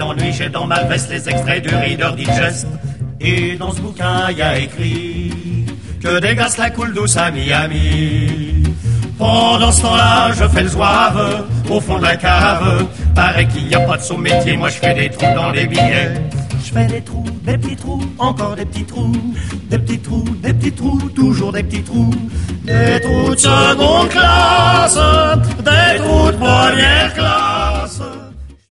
ennui, j'ai dans ma veste les extraits du Reader Digest. Et dans ce bouquin, y a écrit que des gaz la coule douce à Miami. Pendant ce temps-là, je fais le zouave au fond de la cave. Paraît qu'il n'y a pas de sous-métier, moi je fais des trous dans les billets. Je fais des trous, des petits trous, encore des petits trous, des petits trous, des petits trous, toujours des petits trous. Des trous de seconde classe, des trous de première classe.